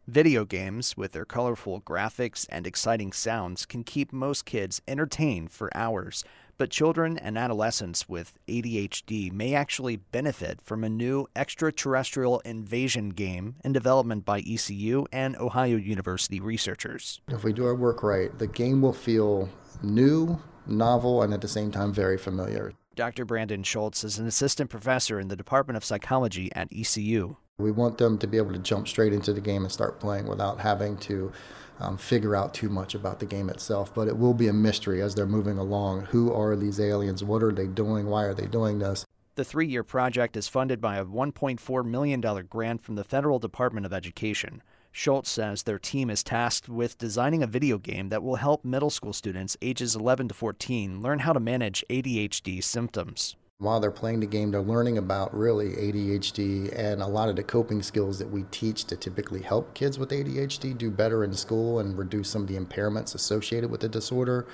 Video games, with their colorful graphics and exciting sounds, can keep most kids entertained for hours. But children and adolescents with ADHD may actually benefit from a new extraterrestrial invasion game in development by ECU and Ohio University researchers. If we do our work right, the game will feel new, novel, and at the same time very familiar. Dr. Brandon Schultz is an assistant professor in the Department of Psychology at ECU. We want them to be able to jump straight into the game and start playing without having to figure out too much about the game itself. But it will be a mystery as they're moving along. Who are these aliens? What are they doing? Why are they doing this? The 3-year project is funded by a $1.4 million grant from the Federal Department of Education. Schultz says their team is tasked with designing a video game that will help middle school students ages 11 to 14 learn how to manage ADHD symptoms. While they're playing the game, they're learning about really ADHD and a lot of the coping skills that we teach to typically help kids with ADHD do better in school and reduce some of the impairments associated with the disorder.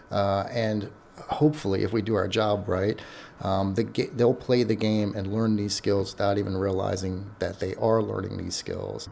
And hopefully, if we do our job right, they'll play the game and learn these skills without even realizing that they are learning these skills.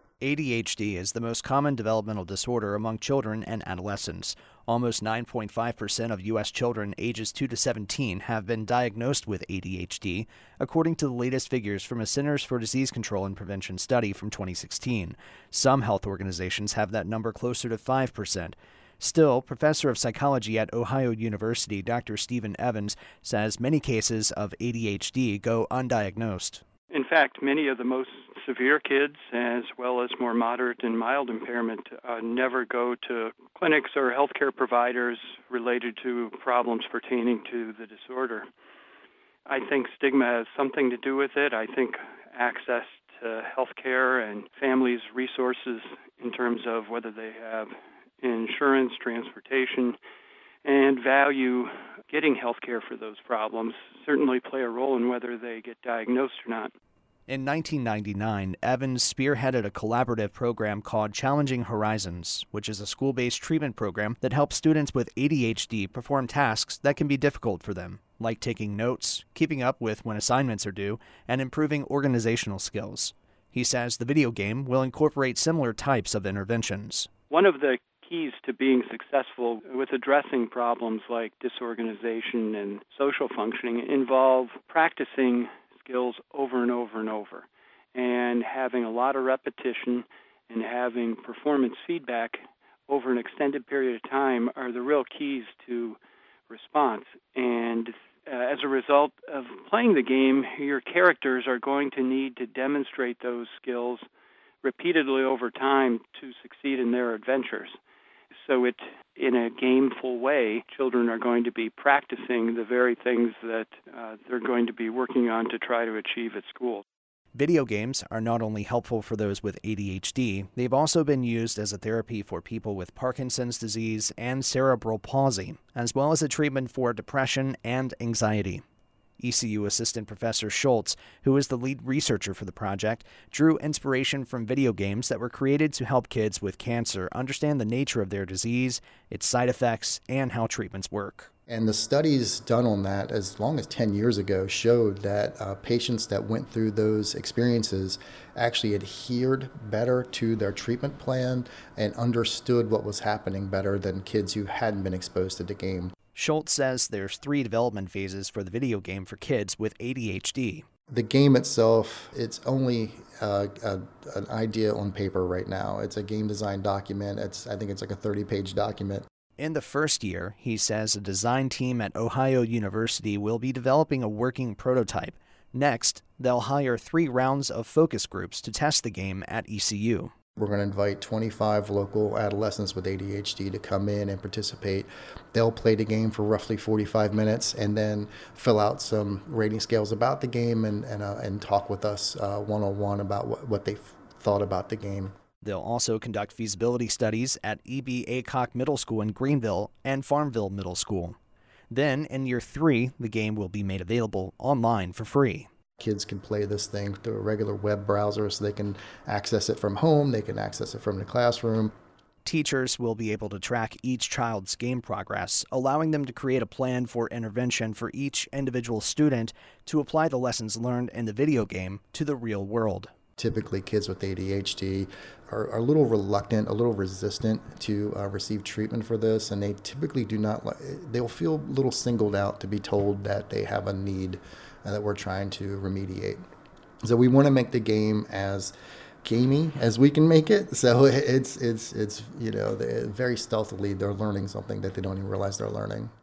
ADHD is the most common developmental disorder among children and adolescents. Almost 9.5% of U.S. children ages 2 to 17 have been diagnosed with ADHD, according to the latest figures from a Centers for Disease Control and Prevention study from 2016. Some health organizations have that number closer to 5%. Still, professor of psychology at Ohio University, Dr. Stephen Evans, says many cases of ADHD go undiagnosed. In fact, many of the most severe kids, as well as more moderate and mild impairment, never go to clinics or healthcare providers related to problems pertaining to the disorder. I think stigma has something to do with it. I think access to healthcare and families' resources in terms of whether they have insurance, transportation, and value getting healthcare for those problems certainly play a role in whether they get diagnosed or not. In 1999, Evans spearheaded a collaborative program called Challenging Horizons, which is a school-based treatment program that helps students with ADHD perform tasks that can be difficult for them, like taking notes, keeping up with when assignments are due, and improving organizational skills. He says the video game will incorporate similar types of interventions. One of the keys to being successful with addressing problems like disorganization and social functioning involve practicing skills over and over and over, and having a lot of repetition and having performance feedback over an extended period of time are the real keys to response. And as a result of playing the game, your characters are going to need to demonstrate those skills repeatedly over time to succeed in their adventures. So in a gameful way, children are going to be practicing the very things that they're going to be working on to try to achieve at school. Video games are not only helpful for those with ADHD, they've also been used as a therapy for people with Parkinson's disease and cerebral palsy, as well as a treatment for depression and anxiety. ECU assistant professor Schultz, who is the lead researcher for the project, drew inspiration from video games that were created to help kids with cancer understand the nature of their disease, its side effects, and how treatments work. And the studies done on that as long as 10 years ago showed that patients that went through those experiences actually adhered better to their treatment plan and understood what was happening better than kids who hadn't been exposed to the game. Schultz says there's 3 development phases for the video game for kids with ADHD. The game itself, it's only an idea on paper right now. It's a game design document. I think it's like a 30-page document. In the first year, he says a design team at Ohio University will be developing a working prototype. Next, they'll hire 3 rounds of focus groups to test the game at ECU. We're going to invite 25 local adolescents with ADHD to come in and participate. They'll play the game for roughly 45 minutes and then fill out some rating scales about the game and talk with us one-on-one about what they thought about the game. They'll also conduct feasibility studies at E.B. Aycock Middle School in Greenville and Farmville Middle School. Then, in year 3, the game will be made available online for free. Kids can play this thing through a regular web browser, so they can access it from home, they can access it from the classroom. Teachers will be able to track each child's game progress, allowing them to create a plan for intervention for each individual student to apply the lessons learned in the video game to the real world. Typically, kids with ADHD are a little reluctant, a little resistant to receive treatment for this, and they typically do not. They'll feel a little singled out to be told that they have a need that we're trying to remediate. So we want to make the game as gamey as we can make it. So it's very stealthily they're learning something that they don't even realize they're learning.